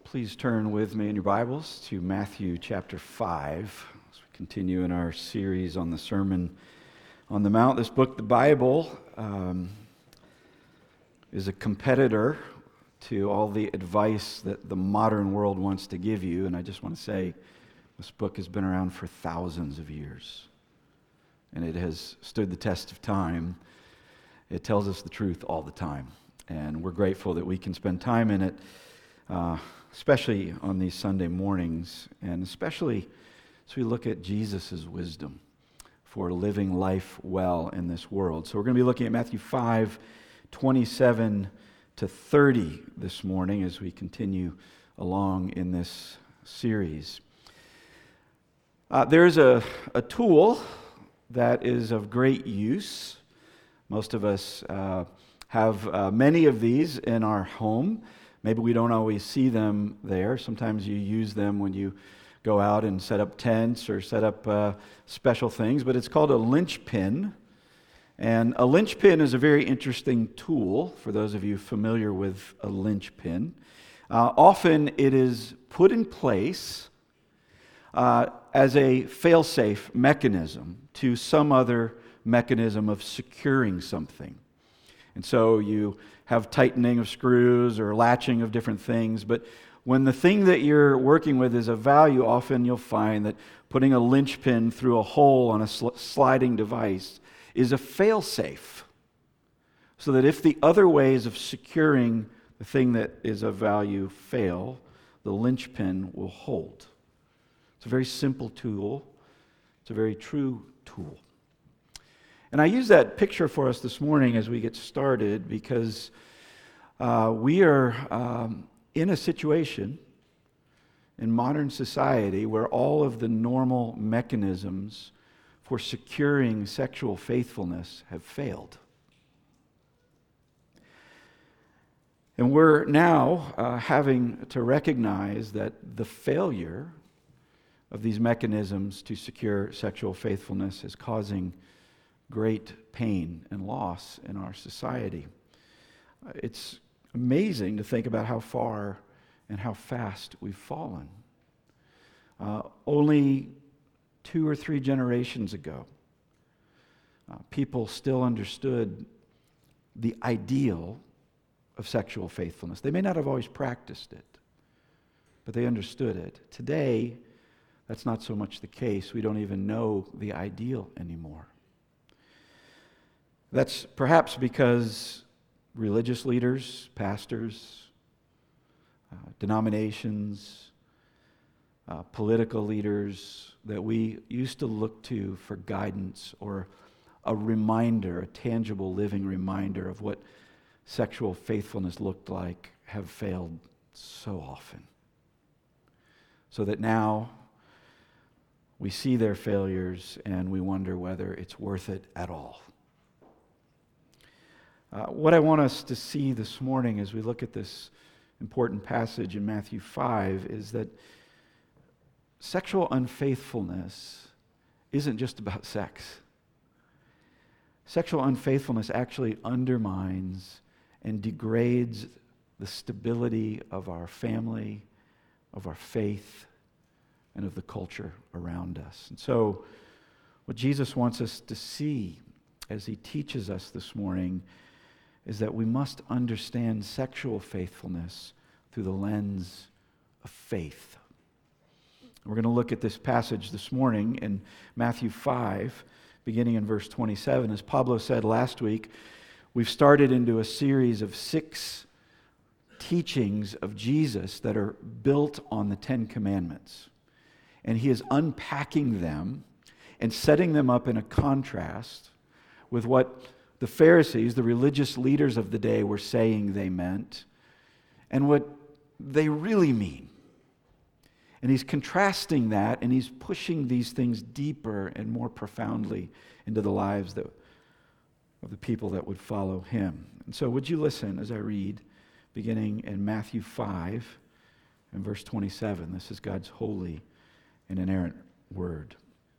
Please turn with me in your Bibles to Matthew chapter 5 as we continue in our series on the Sermon on the Mount. This book, the Bible, is a competitor to all the advice that the modern world wants to give you. And I just want to say this book has been around for thousands of years, and it has stood the test of time. It tells us the truth all the time, and we're grateful that we can spend time in it, especially on these Sunday mornings, and especially as we look at Jesus' wisdom for living life well in this world. So we're going to be looking at Matthew 5, 27 to 30 this morning as we continue along in this series. There's a tool that is of great use. Most of us have many of these in our home. Maybe we don't always see them there. Sometimes you use them when you go out and set up tents or set up special things, but it's called a linchpin. And a linchpin is a very interesting tool for those of you familiar with a linchpin. Often it is put in place as a fail-safe mechanism to some other mechanism of securing something. And so you have tightening of screws or latching of different things, but when the thing that you're working with is of value, often you'll find that putting a linchpin through a hole on a sliding device is a fail-safe, so that if the other ways of securing the thing that is of value fail, the linchpin will hold. It's a very simple tool. It's a very true tool. And I use that picture for us this morning as we get started because we are in a situation in modern society where all of the normal mechanisms for securing sexual faithfulness have failed. And we're now having to recognize that the failure of these mechanisms to secure sexual faithfulness is causing great pain and loss in our society. It's amazing to think about how far and how fast we've fallen. Only 2 or 3 generations ago, people still understood the ideal of sexual faithfulness. They may not have always practiced it, but they understood it. Today, that's not so much the case. We don't even know the ideal anymore. That's perhaps because religious leaders, pastors, denominations, political leaders that we used to look to for guidance or a reminder, a tangible living reminder of what sexual faithfulness looked like, have failed so often. So that now we see their failures and we wonder whether it's worth it at all. What I want us to see this morning as we look at this important passage in Matthew 5 is that sexual unfaithfulness isn't just about sex. Sexual unfaithfulness actually undermines and degrades the stability of our family, of our faith, and of the culture around us. And so, what Jesus wants us to see as he teaches us this morning is that we must understand sexual faithfulness through the lens of faith. We're going to look at this passage this morning in Matthew 5, beginning in verse 27. As Pablo said last week, we've started into a series of 6 teachings of Jesus that are built on the 10 Commandments. And he is unpacking them and setting them up in a contrast with what the Pharisees, the religious leaders of the day, were saying they meant, and what they really mean. And he's contrasting that, and he's pushing these things deeper and more profoundly into the lives of the people that would follow him. And so would you listen as I read, beginning in Matthew 5 and verse 27. This is God's holy and inerrant word.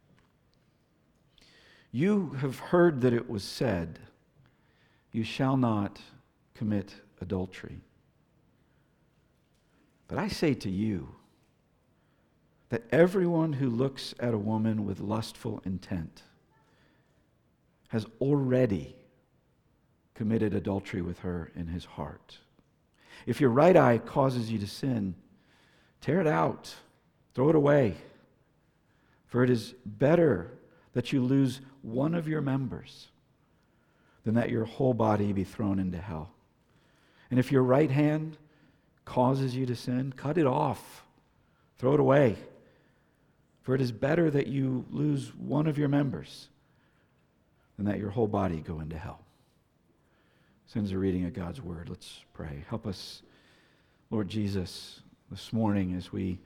You have heard that it was said, "You shall not commit adultery." But I say to you that everyone who looks at a woman with lustful intent has already committed adultery with her in his heart. If your right eye causes you to sin, tear it out, throw it away. For it is better that you lose one of your members than that your whole body be thrown into hell. And if your right hand causes you to sin, cut it off, throw it away. For it is better that you lose one of your members than that your whole body go into hell. Since the reading of God's word, let's pray. Help us, Lord Jesus, this morning as we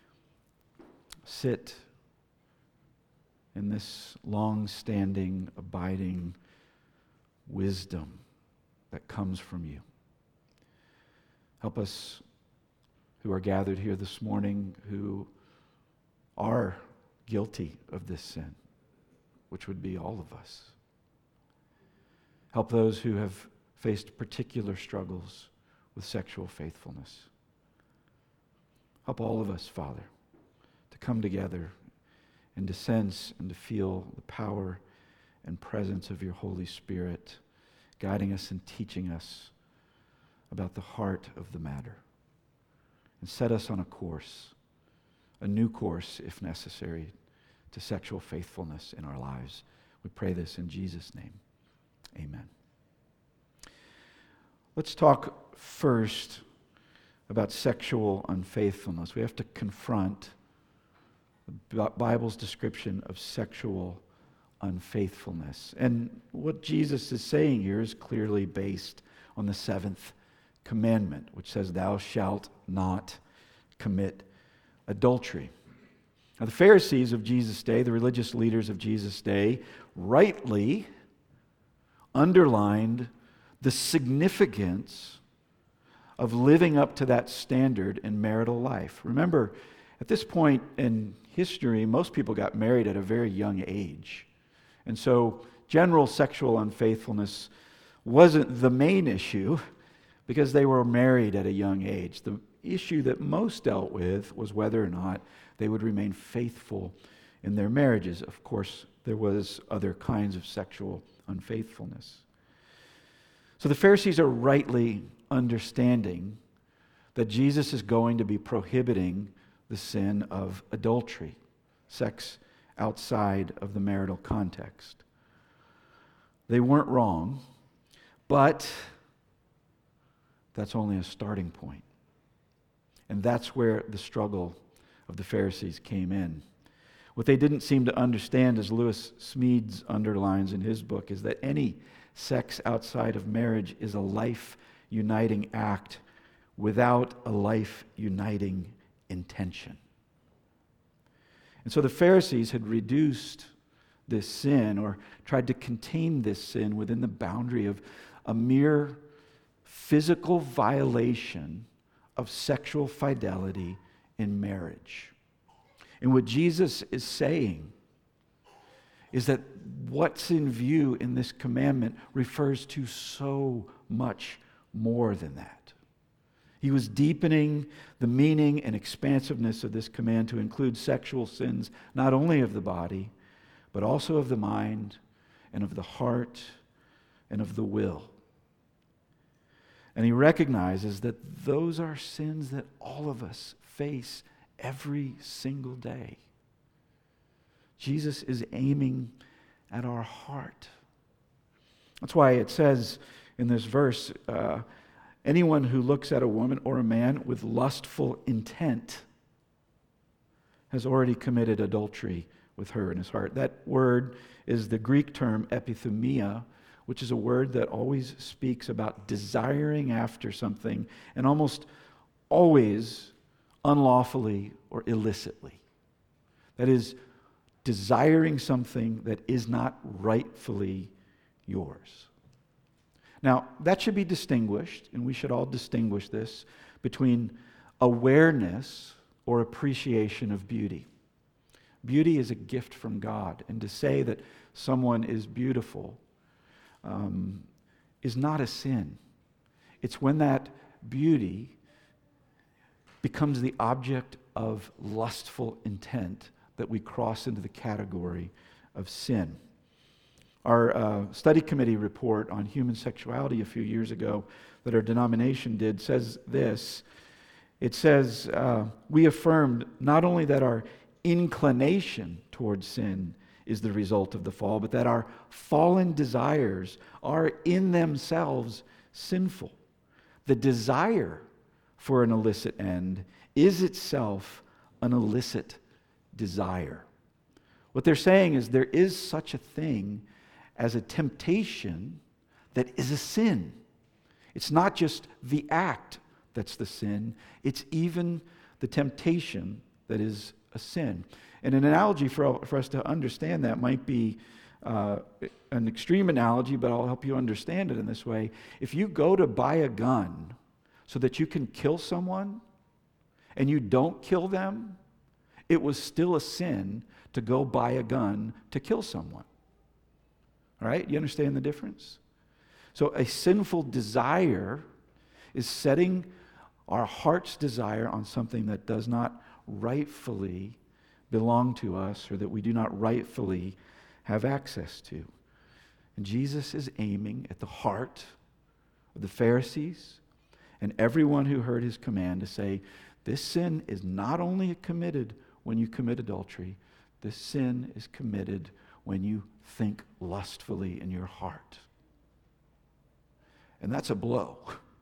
sit in this long-standing, abiding wisdom that comes from you. Help us who are gathered here this morning who are guilty of this sin, which would be all of us. Help those who have faced particular struggles with sexual faithfulness. Help all of us, Father, to come together and to sense and to feel the power and presence of your Holy Spirit guiding us and teaching us about the heart of the matter. And set us on a course, a new course if necessary, to sexual faithfulness in our lives. We pray this in Jesus' name. Amen. Let's talk first about sexual unfaithfulness. We have to confront the Bible's description of sexual unfaithfulness. And what Jesus is saying here is clearly based on the seventh commandment, which says, "Thou shalt not commit adultery." Now, the Pharisees of Jesus' day, the religious leaders of Jesus' day, rightly underlined the significance of living up to that standard in marital life. Remember, at this point in history, most people got married at a very young age. And so general sexual unfaithfulness wasn't the main issue because they were married at a young age. The issue that most dealt with was whether or not they would remain faithful in their marriages. Of course, there was other kinds of sexual unfaithfulness. So the Pharisees are rightly understanding that Jesus is going to be prohibiting the sin of adultery, sex outside of the marital context. They weren't wrong, but that's only a starting point. And that's where the struggle of the Pharisees came in. What they didn't seem to understand, as Lewis Smedes underlines in his book, is that any sex outside of marriage is a life-uniting act without a life-uniting intention. And so the Pharisees had reduced this sin, or tried to contain this sin within the boundary of a mere physical violation of sexual fidelity in marriage. And what Jesus is saying is that what's in view in this commandment refers to so much more than that. He was deepening the meaning and expansiveness of this command to include sexual sins, not only of the body, but also of the mind and of the heart and of the will. And he recognizes that those are sins that all of us face every single day. Jesus is aiming at our heart. That's why it says in this verse, anyone who looks at a woman or a man with lustful intent has already committed adultery with her in his heart. That word is the Greek term epithumia, which is a word that always speaks about desiring after something, and almost always unlawfully or illicitly. That is, desiring something that is not rightfully yours. Now, that should be distinguished, and we should all distinguish this, between awareness or appreciation of beauty. Beauty is a gift from God, and to say that someone is beautiful is not a sin. It's when that beauty becomes the object of lustful intent that we cross into the category of sin. Our study committee report on human sexuality a few years ago that our denomination did says this. It says, we affirmed not only that our inclination towards sin is the result of the fall, but that our fallen desires are in themselves sinful. The desire for an illicit end is itself an illicit desire. What they're saying is there is such a thing as a temptation that is a sin. It's not just the act that's the sin, it's even the temptation that is a sin. And an analogy for us to understand that might be an extreme analogy, but I'll help you understand it in this way. If you go to buy a gun so that you can kill someone and you don't kill them, it was still a sin to go buy a gun to kill someone. All right? You understand the difference? So a sinful desire is setting our heart's desire on something that does not rightfully belong to us or that we do not rightfully have access to. And Jesus is aiming at the heart of the Pharisees and everyone who heard his command to say, this sin is not only committed when you commit adultery, this sin is committed when you think lustfully in your heart. And that's a blow.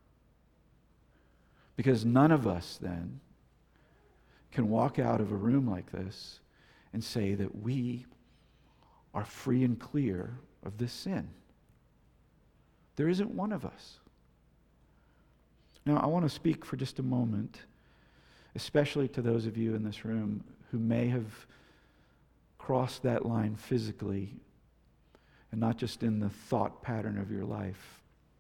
Because none of us then can walk out of a room like this and say that we are free and clear of this sin. There isn't one of us. Now, I want to speak for just a moment, especially to those of you in this room who may have crossed that line physically and not just in the thought pattern of your life.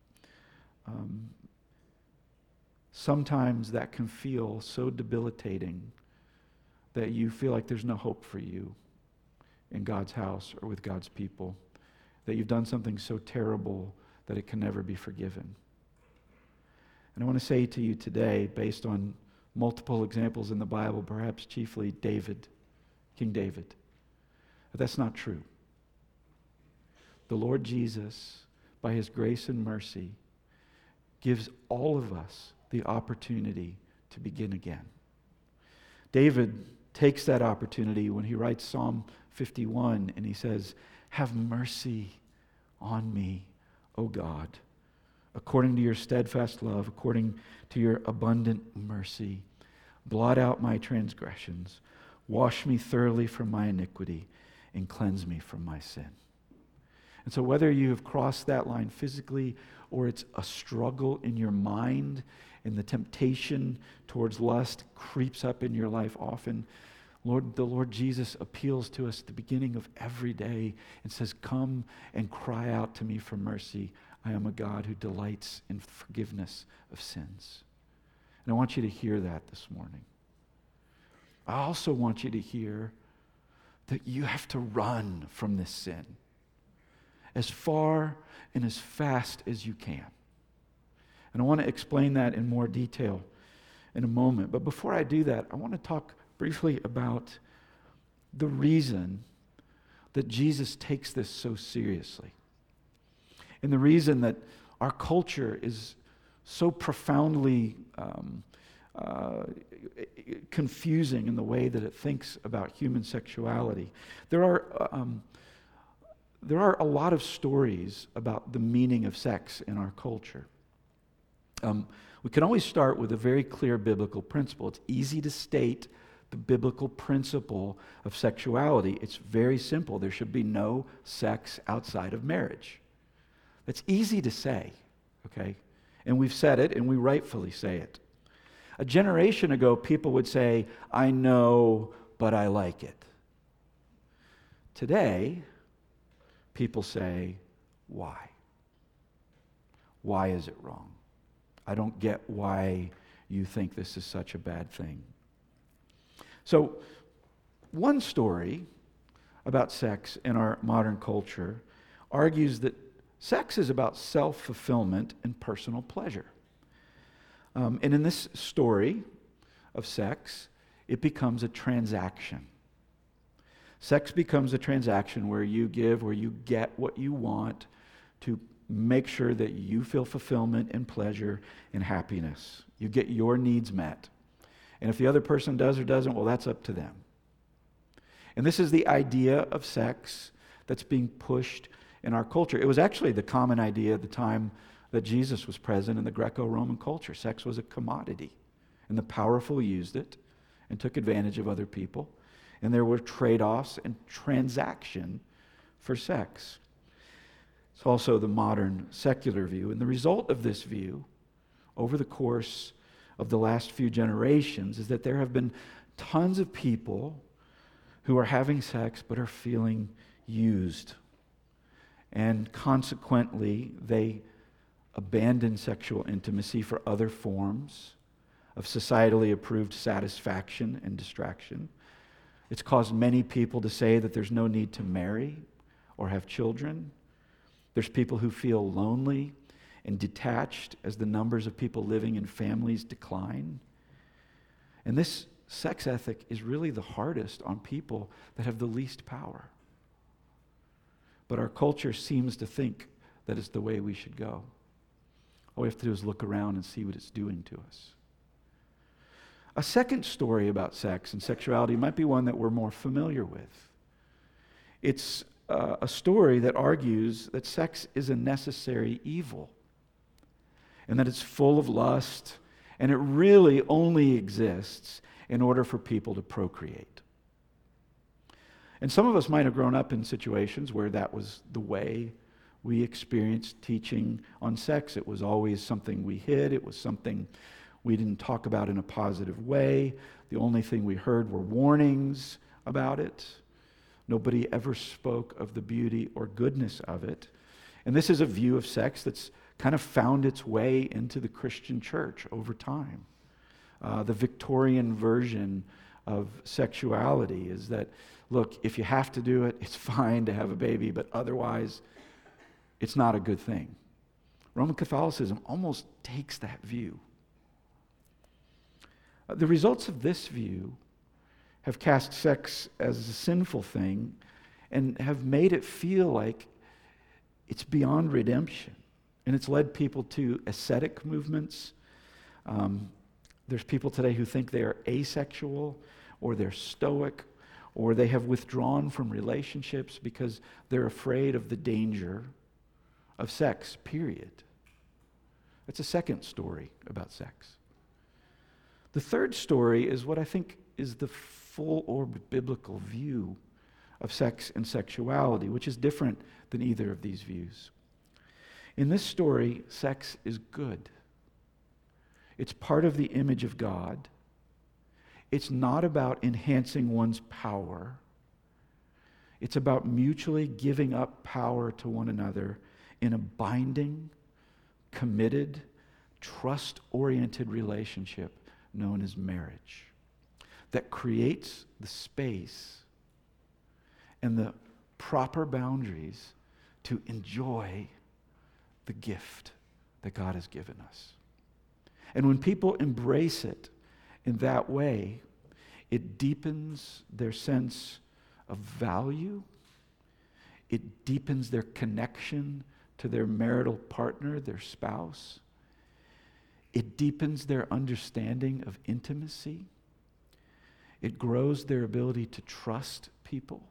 Sometimes that can feel so debilitating that you feel like there's no hope for you in God's house or with God's people, that you've done something so terrible that it can never be forgiven. And I want to say to you today, based on multiple examples in the Bible, perhaps chiefly David, King David, that that's not true. The Lord Jesus, by his grace and mercy, gives all of us the opportunity to begin again. David takes that opportunity when he writes Psalm 51 and he says, have mercy on me, O God, according to your steadfast love, according to your abundant mercy. Blot out my transgressions, wash me thoroughly from my iniquity, and cleanse me from my sin. And so whether you have crossed that line physically or it's a struggle in your mind and the temptation towards lust creeps up in your life often, the Lord Jesus appeals to us at the beginning of every day and says, come and cry out to me for mercy. I am a God who delights in forgiveness of sins. And I want you to hear that this morning. I also want you to hear that you have to run from this sin as far and as fast as you can. And I want to explain that in more detail in a moment. But before I do that, I want to talk briefly about the reason that Jesus takes this so seriously. And the reason that our culture is so profoundly confusing in the way that it thinks about human sexuality. There are a lot of stories about the meaning of sex in our culture. We can always start with a very clear biblical principle. It's easy to state the biblical principle of sexuality. It's very simple. There should be no sex outside of marriage. That's easy to say, okay? And we've said it, and we rightfully say it. A generation ago, people would say, I know, but I like it. Today, people say, why? Why is it wrong? I don't get why you think this is such a bad thing. So, one story about sex in our modern culture argues that sex is about self-fulfillment and personal pleasure. And in this story, of sex, it becomes a transaction. Sex becomes a transaction where you give, where you get what you want to make sure that you feel fulfillment and pleasure and happiness. You get your needs met. And if the other person does or doesn't, well, that's up to them. And this is the idea of sex that's being pushed in our culture. It was actually the common idea at the time that Jesus was present in the Greco-Roman culture. Sex was a commodity, and the powerful used it and took advantage of other people. And there were trade-offs and transaction for sex. It's also the modern secular view. And the result of this view over the course of the last few generations is that there have been tons of people who are having sex but are feeling used. And consequently, they abandon sexual intimacy for other forms of societally approved satisfaction and distraction. It's caused many people to say that there's no need to marry or have children. There's people who feel lonely and detached as the numbers of people living in families decline. And this sex ethic is really the hardest on people that have the least power. But our culture seems to think that it's the way we should go. All we have to do is look around and see what it's doing to us. A second story about sex and sexuality might be one that we're more familiar with. It's a story that argues that sex is a necessary evil and that it's full of lust, and it really only exists in order for people to procreate. And some of us might have grown up in situations where that was the way we experienced teaching on sex. It was always something we hid. It was something we didn't talk about in a positive way. The only thing we heard were warnings about it. Nobody ever spoke of the beauty or goodness of it. And this is a view of sex that's kind of found its way into the Christian church over time. The Victorian version of sexuality is that, look, if you have to do it, it's fine to have a baby, but otherwise, it's not a good thing. Roman Catholicism almost takes that view. The results of this view have cast sex as a sinful thing and have made it feel like it's beyond redemption. And it's led people to ascetic movements. There's people today who think they are asexual, or they're stoic, or they have withdrawn from relationships because they're afraid of the danger of sex, period. That's a second story about sex. The third story is what I think is the full-orbed biblical view of sex and sexuality, which is different than either of these views. In this story, sex is good. It's part of the image of God. It's not about enhancing one's power. It's about mutually giving up power to one another in a binding, committed, trust-oriented relationship known as marriage that creates the space and the proper boundaries to enjoy the gift that God has given us. And when people embrace it in that way, it deepens their sense of value. It deepens their connection to their marital partner, their spouse. It deepens their understanding of intimacy. It grows their ability to trust people.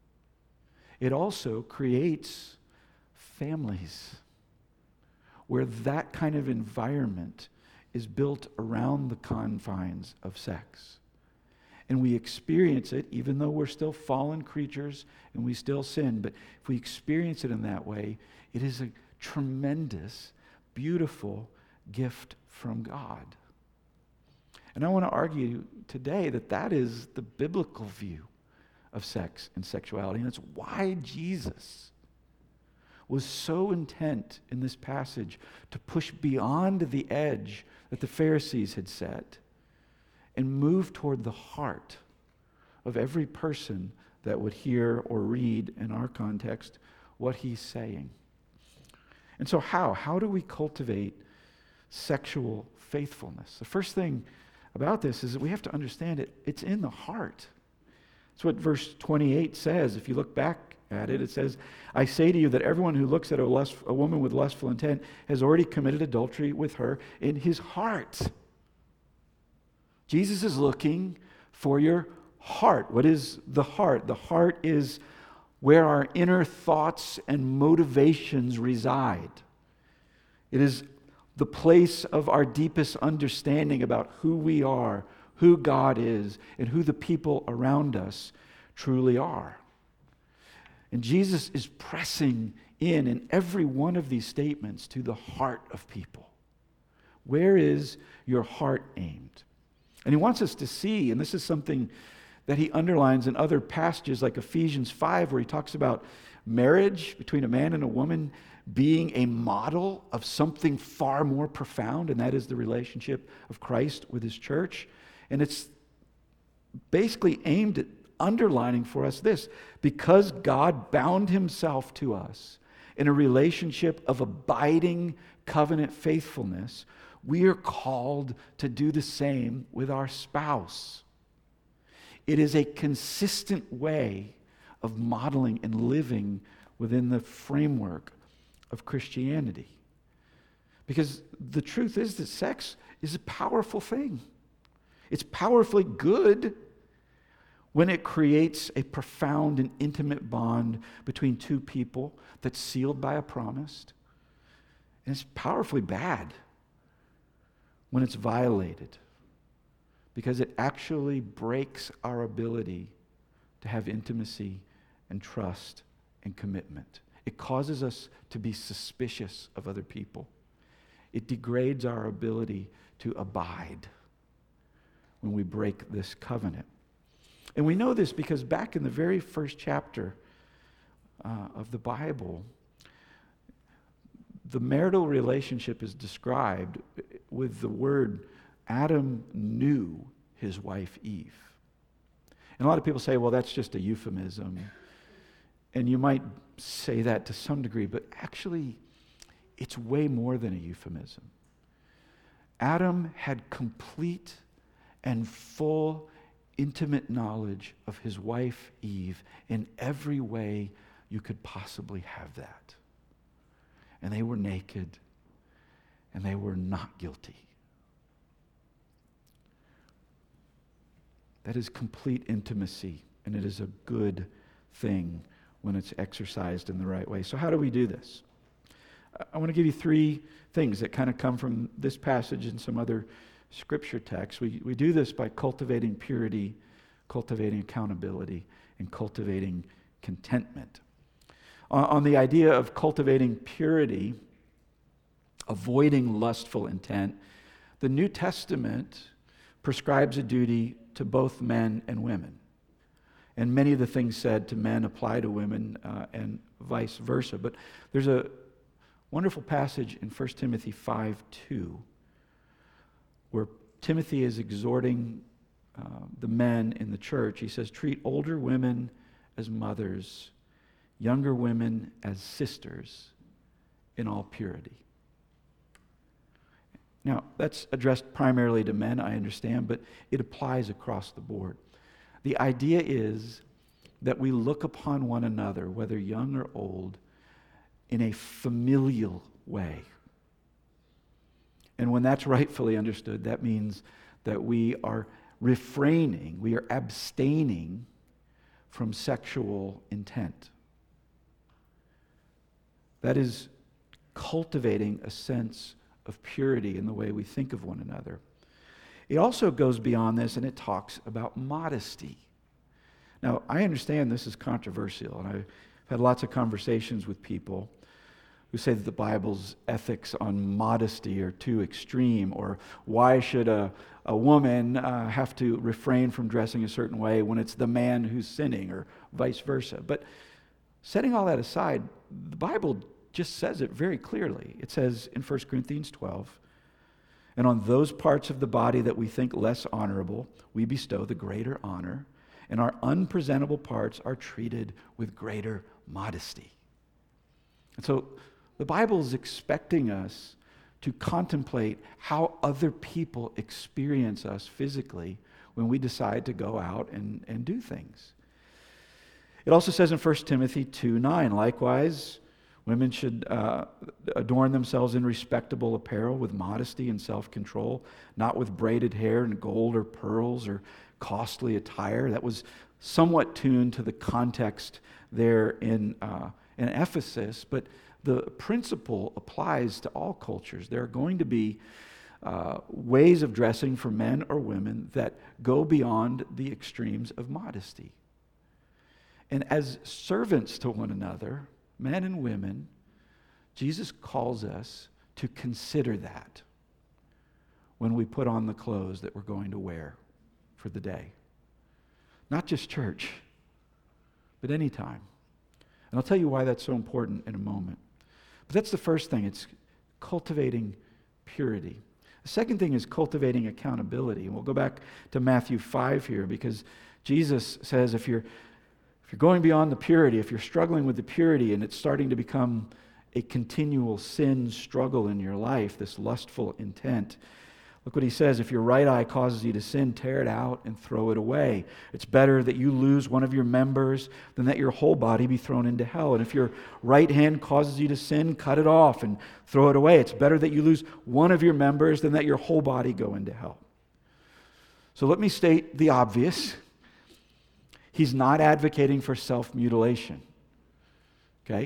It also creates families where that kind of environment is built around the confines of sex. And we experience it, even though we're still fallen creatures and we still sin, but if we experience it in that way, it is a tremendous, beautiful gift from God. And I want to argue today that that is the biblical view of sex and sexuality, and it's why Jesus was so intent in this passage to push beyond the edge that the Pharisees had set and move toward the heart of every person that would hear or read, in our context, what he's saying. And so how do we cultivate sexual faithfulness? The first thing about this is that we have to understand it's in the heart. That's what verse 28 says. If you look back at it, it says, I say to you that everyone who looks at a woman with lustful intent has already committed adultery with her in his heart. Jesus is looking for your heart. What is the heart? The heart is where our inner thoughts and motivations reside. It is the place of our deepest understanding about who we are, who God is, and who the people around us truly are. And Jesus is pressing in every one of these statements to the heart of people. Where is your heart aimed? And he wants us to see, and this is something that he underlines in other passages like Ephesians 5, where he talks about marriage between a man and a woman being a model of something far more profound, and that is the relationship of Christ with his church. And it's basically aimed at underlining for us this: because God bound himself to us in a relationship of abiding covenant faithfulness, we are called to do the same with our spouse. It is a consistent way of modeling and living within the framework of Christianity. Because the truth is that sex is a powerful thing. It's powerfully good when it creates a profound and intimate bond between two people that's sealed by a promise. And it's powerfully bad when it's violated, because it actually breaks our ability to have intimacy and trust and commitment. It causes us to be suspicious of other people. It degrades our ability to abide when we break this covenant. And we know this because back in the very first chapter of the Bible, the marital relationship is described with the word Adam knew his wife Eve. And a lot of people say, well, that's just a euphemism. And you might say that to some degree, but actually, it's way more than a euphemism. Adam had complete and full, intimate knowledge of his wife Eve in every way you could possibly have that. And they were naked, and they were not guilty. That is complete intimacy, and it is a good thing when it's exercised in the right way. So how do we do this? I want to give you three things that kind of come from this passage and some other scripture texts. We do this by cultivating purity, cultivating accountability, and cultivating contentment. On the idea of cultivating purity, avoiding lustful intent, the New Testament prescribes a duty to both men and women. And many of the things said to men apply to women and vice versa. But there's a wonderful passage in 1 Timothy 5:2 where Timothy is exhorting the men in the church. He says, treat older women as mothers, younger women as sisters in all purity. Now, that's addressed primarily to men, I understand, but it applies across the board. The idea is that we look upon one another, whether young or old, in a familial way. And when that's rightfully understood, that means that we are refraining, we are abstaining from sexual intent. That is cultivating a sense of purity in the way we think of one another. It also goes beyond this, and it talks about modesty. Now, I understand this is controversial, and I've had lots of conversations with people who say that the Bible's ethics on modesty are too extreme, or why should a woman have to refrain from dressing a certain way when it's the man who's sinning, or vice versa. But setting all that aside, the Bible just says it very clearly. It says in 1 Corinthians 12, and on those parts of the body that we think less honorable, we bestow the greater honor, and our unpresentable parts are treated with greater modesty. And so the Bible is expecting us to contemplate how other people experience us physically when we decide to go out and do things. It also says in 1 Timothy 2:9, likewise, women should adorn themselves in respectable apparel with modesty and self-control, not with braided hair and gold or pearls or costly attire. That was somewhat tuned to the context there in Ephesus, but the principle applies to all cultures. There are going to be ways of dressing for men or women that go beyond the extremes of modesty. And as servants to one another, men and women, Jesus calls us to consider that when we put on the clothes that we're going to wear for the day. Not just church, but any time. And I'll tell you why that's so important in a moment. But that's the first thing. It's cultivating purity. The second thing is cultivating accountability. And we'll go back to Matthew 5 here, because Jesus says if you're going beyond the purity, if you're struggling with the purity and it's starting to become a continual sin struggle in your life, this lustful intent, look what he says. If your right eye causes you to sin, tear it out and throw it away. It's better that you lose one of your members than that your whole body be thrown into hell. And if your right hand causes you to sin, cut it off and throw it away. It's better that you lose one of your members than that your whole body go into hell. So let me state the obvious. He's not advocating for self-mutilation. Okay?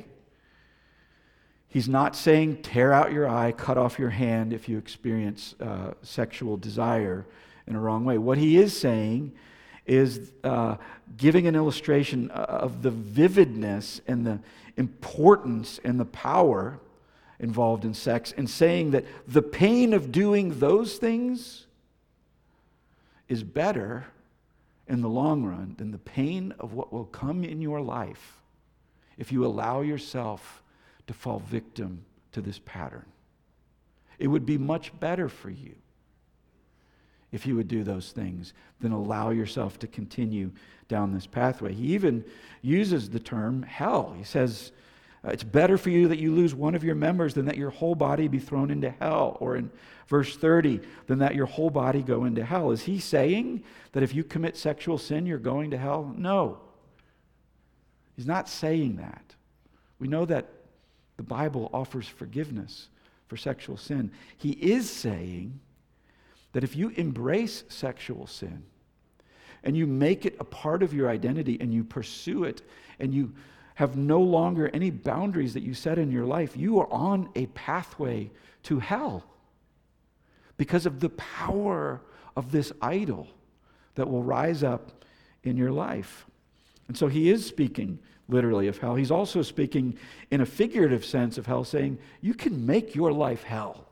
He's not saying tear out your eye, cut off your hand if you experience sexual desire in a wrong way. What he is saying is giving an illustration of the vividness and the importance and the power involved in sex, and saying that the pain of doing those things is better in the long run than the pain of what will come in your life if you allow yourself to fall victim to this pattern. It would be much better for you if you would do those things than allow yourself to continue down this pathway. He even uses the term hell. He says, it's better for you that you lose one of your members than that your whole body be thrown into hell. Or in verse 30, than that your whole body go into hell. Is he saying that if you commit sexual sin, you're going to hell? No. He's not saying that. We know that the Bible offers forgiveness for sexual sin. He is saying that if you embrace sexual sin and you make it a part of your identity and you pursue it and you have no longer any boundaries that you set in your life, you are on a pathway to hell because of the power of this idol that will rise up in your life. And so he is speaking literally of hell. He's also speaking in a figurative sense of hell, saying you can make your life hell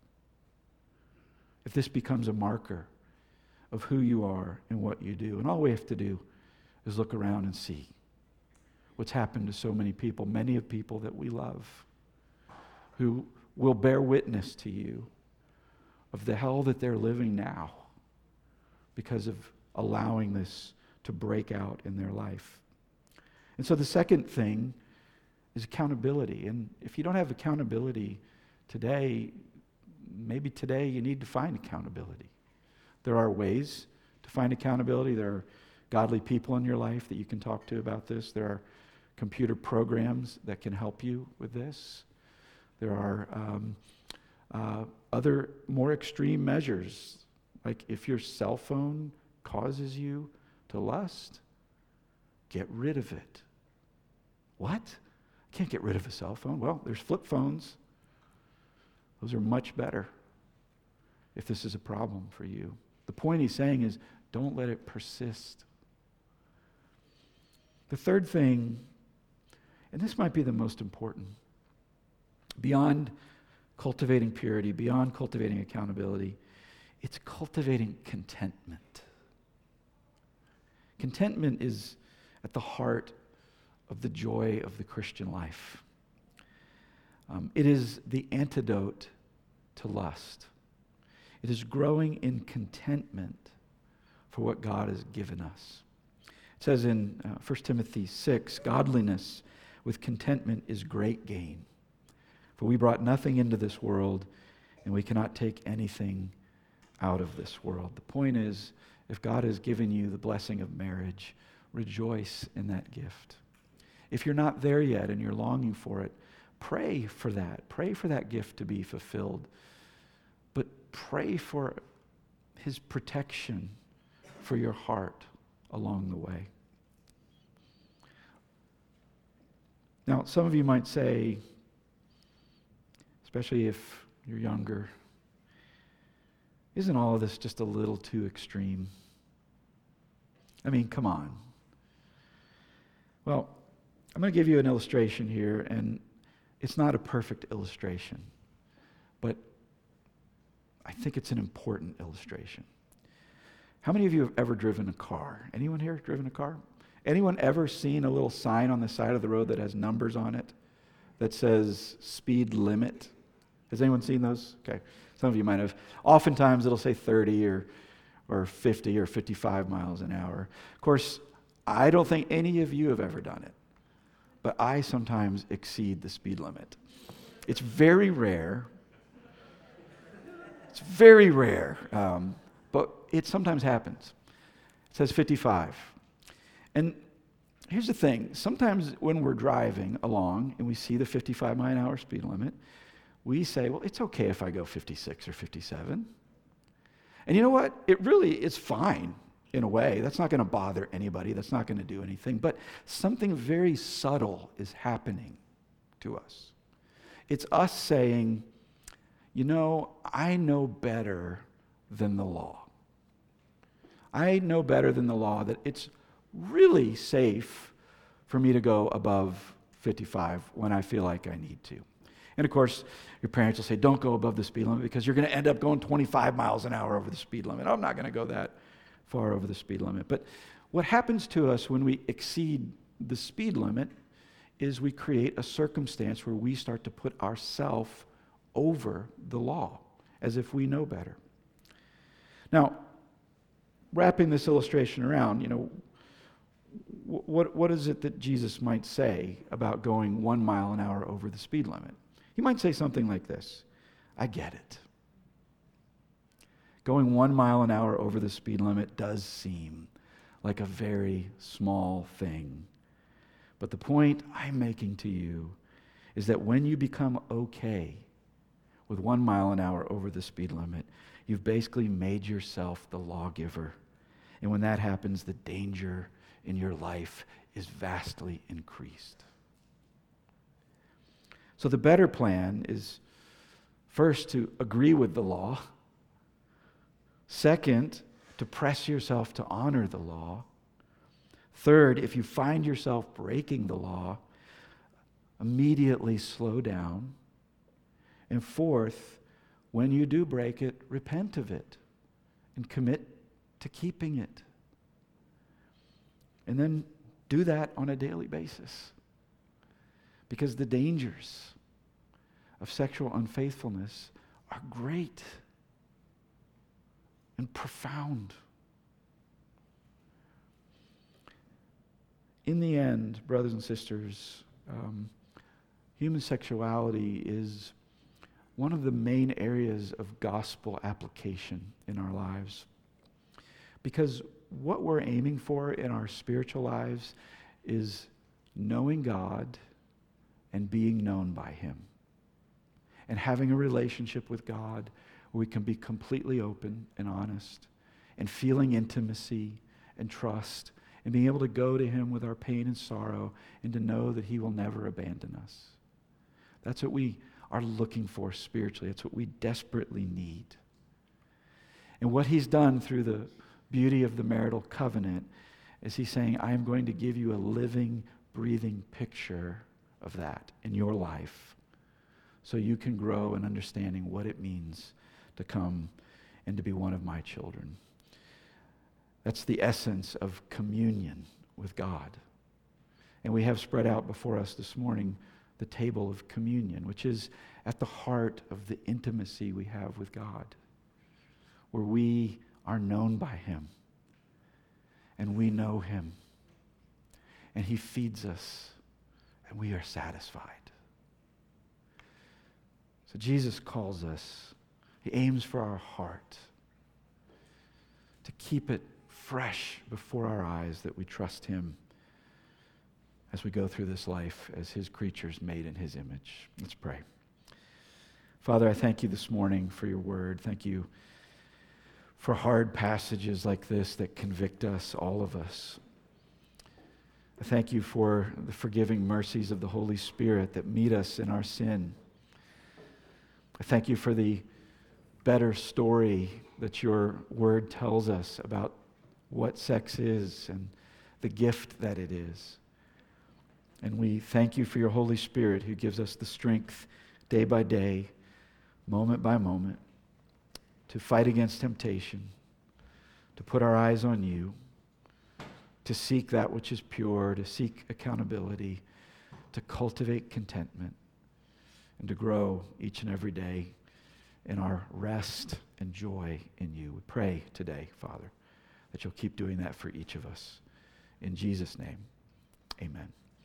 if this becomes a marker of who you are and what you do. And all we have to do is look around and see what's happened to so many people, many of people that we love, who will bear witness to you of the hell that they're living now because of allowing this to break out in their life. And so the second thing is accountability. And if you don't have accountability today, maybe today you need to find accountability. There are ways to find accountability. There are godly people in your life that you can talk to about this. There are computer programs that can help you with this. There are other more extreme measures, like if your cell phone causes you to lust, get rid of it. What? I can't get rid of a cell phone. Well, there's flip phones. Those are much better if this is a problem for you. The point he's saying is don't let it persist. The third thing, and this might be the most important, beyond cultivating purity, beyond cultivating accountability, it's cultivating contentment. Contentment is at the heart of the joy of the Christian life. It is the antidote to lust. It is growing in contentment for what God has given us. It says in 1 Timothy 6, godliness with contentment is great gain. For we brought nothing into this world, and we cannot take anything out of this world. The point is, if God has given you the blessing of marriage, rejoice in that gift. If you're not there yet and you're longing for it, pray for that. Pray for that gift to be fulfilled. But pray for his protection for your heart along the way. Now, some of you might say, especially if you're younger, isn't all of this just a little too extreme? I mean, come on. Well, I'm going to give you an illustration here, and it's not a perfect illustration, but I think it's an important illustration. How many of you have ever driven a car? Anyone here driven a car? Anyone ever seen a little sign on the side of the road that has numbers on it that says speed limit? Has anyone seen those? Okay. Some of you might have. Oftentimes it'll say 30 or 50 or 55 miles an hour. Of course, I don't think any of you have ever done it, but I sometimes exceed the speed limit. It's very rare. It's very rare, but it sometimes happens. It says 55. And here's the thing. Sometimes when we're driving along and we see the 55 mile an hour speed limit, we say, well, it's okay if I go 56 or 57. And you know what? It really is fine in a way. That's not going to bother anybody. That's not going to do anything. But something very subtle is happening to us. It's us saying, you know, I know better than the law. I know better than the law that it's really safe for me to go above 55 when I feel like I need to. And of course, your parents will say, don't go above the speed limit because you're going to end up going 25 miles an hour over the speed limit. I'm not going to go that far over the speed limit. But what happens to us when we exceed the speed limit is we create a circumstance where we start to put ourselves over the law as if we know better. Now, wrapping this illustration around, you know, what is it that Jesus might say about going 1 mile an hour over the speed limit? He might say something like this: I get it. Going 1 mile an hour over the speed limit does seem like a very small thing. But the point I'm making to you is that when you become okay with 1 mile an hour over the speed limit, you've basically made yourself the lawgiver. And when that happens, the danger in your life is vastly increased. So the better plan is first to agree with the law. Second, to press yourself to honor the law. Third, if you find yourself breaking the law, immediately slow down. And fourth, when you do break it, repent of it and commit to keeping it. And then do that on a daily basis. Because the dangers of sexual unfaithfulness are great and profound. In the end, brothers and sisters, human sexuality is one of the main areas of gospel application in our lives. Because what we're aiming for in our spiritual lives is knowing God and being known by Him. And having a relationship with God where we can be completely open and honest and feeling intimacy and trust and being able to go to Him with our pain and sorrow and to know that He will never abandon us. That's what we are looking for spiritually. That's what we desperately need. And what He's done through the beauty of the marital covenant is He's saying, I am going to give you a living, breathing picture of that in your life so you can grow in understanding what it means to come and to be one of my children. That's the essence of communion with God. And we have spread out before us this morning the table of communion, which is at the heart of the intimacy we have with God, where we are known by Him and we know Him and He feeds us and we are satisfied. So Jesus calls us He aims for our heart, to keep it fresh before our eyes that we trust him as we go through this life as his creatures made in his image. Let's pray. Father, I thank you this morning for your word. Thank you for hard passages like this that convict us, all of us. I thank you for the forgiving mercies of the Holy Spirit that meet us in our sin. I thank you for the better story that your word tells us about what sex is and the gift that it is. And we thank you for your Holy Spirit who gives us the strength day by day, moment by moment, to fight against temptation, to put our eyes on you, to seek that which is pure, to seek accountability, to cultivate contentment, and to grow each and every day in our rest and joy in you. We pray today, Father, that you'll keep doing that for each of us. In Jesus' name, amen.